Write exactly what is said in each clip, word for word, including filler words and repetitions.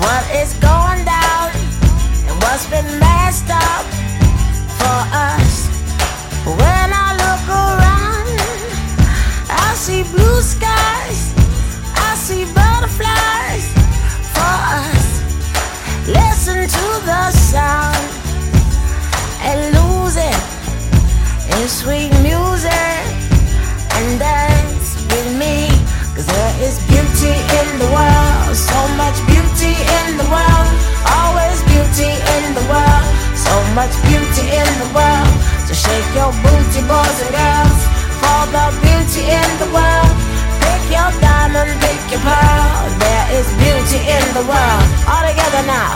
what is going down and what's been messed up for us. When I look around, I see blue skies, I see butterflies for us. Listen to the sound and lose it in sweet music and dance with me. Cause there is beauty in the world, so much beauty in the world, always beauty in the world, so much beauty in the world. So shake your booty, boys and girls, for the beauty in the world. Pick your diamond, pick your pearl, there is beauty in the world. All together now.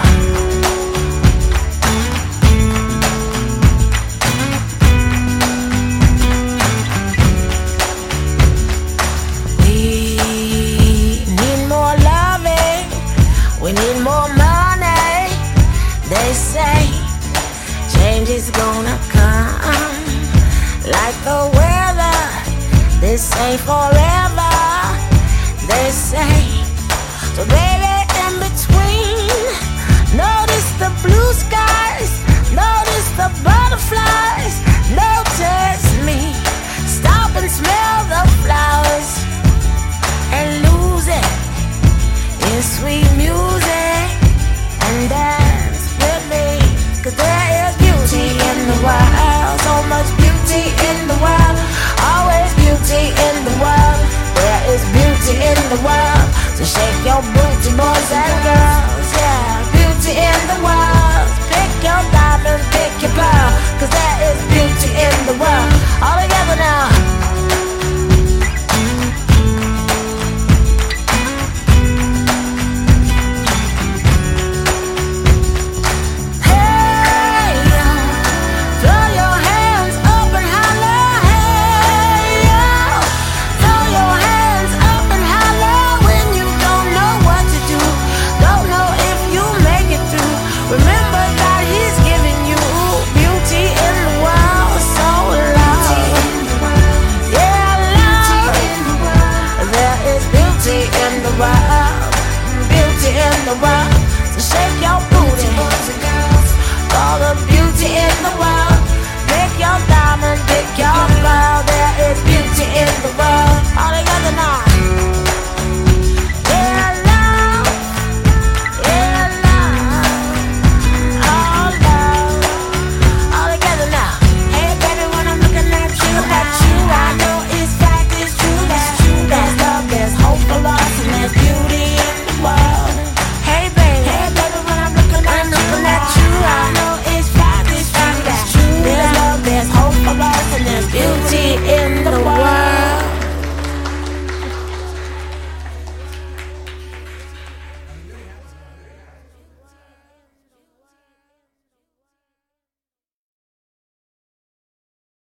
We need more money. They say change is gonna come like the weather. This ain't forever, they say. So baby, in between, notice the blue skies, notice the butterflies, notice me. Stop and smell the flowers and lose it in sweet music and dance with me. Cause there is beauty in the world, so much beauty in the world, always beauty in the world. There is beauty in the world, so shake your booty, boy.